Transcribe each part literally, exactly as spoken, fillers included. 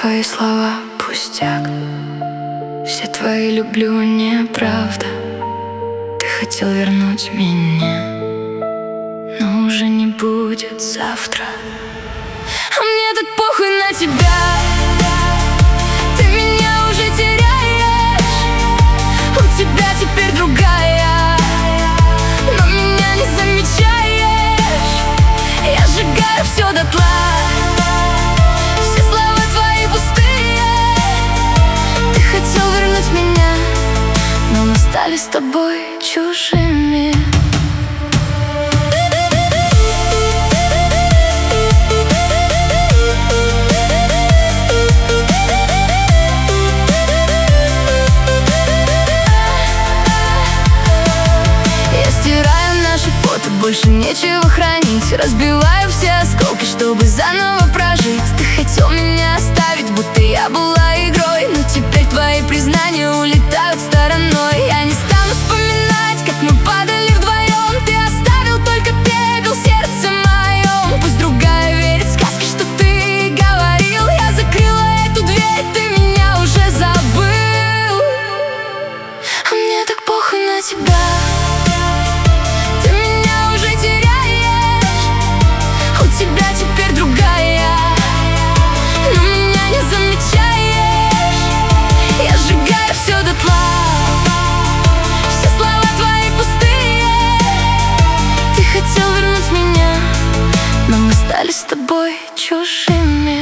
твои слова пустяк, все твои люблю неправда. Ты хотел вернуть меня, но уже не будет завтра. А мне так похуй на тебя, ты меня уже теряешь. У тебя теперь другая, но меня не замечаешь. Я сжигаю все дотла, все слова твои пустые. Ты хотел вернуть меня, но мы стали с тобой чужими. Больше нечего хранить, разбиваю все осколки, чтобы заново прожить. Ты хотел меня оставить, будто я была игрой, но теперь твои признания улетают стороной. Я не стану вспоминать, как мы падали вдвоем. Ты оставил только пепел в сердце моем. Пусть другая верит в сказки, что ты говорил. Я закрыла эту дверь, ты меня уже забыл. А мне так похуй на тебя, тебя теперь другая, но меня не замечаешь. Я сжигаю все дотла, все слова твои пустые. Ты хотел вернуть меня, но мы стали с тобой чужими.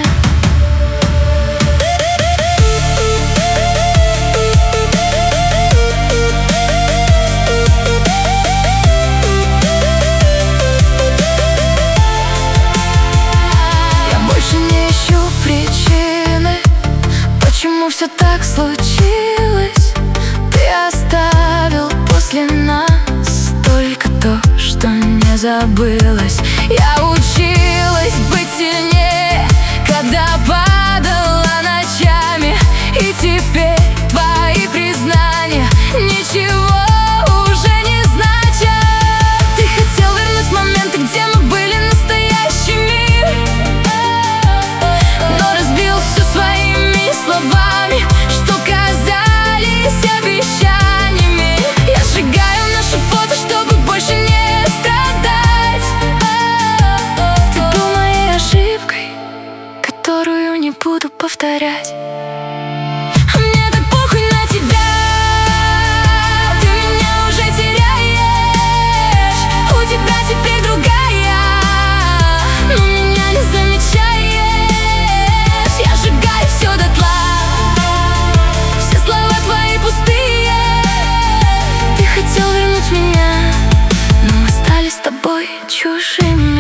Все так случилось, ты оставил после нас только то, что не забылось. Я училась быть сильнее, когда падала ночами, и теперь твои признания ничего уже не значат. Ты хотел вернуть моменты, где мы были настоящими, но разбил все своими словами, что казались обещаниями. Я сжигаю наши фото, чтобы больше не страдать. Ты был моей ошибкой, которую не буду повторять. А мне так похуй на тебя, ты меня уже теряешь. У тебя теперь другая, но меня не замечаешь. Я сжигаю все дотла, пустые. Ты хотел вернуть меня, но мы стали с тобой чужими.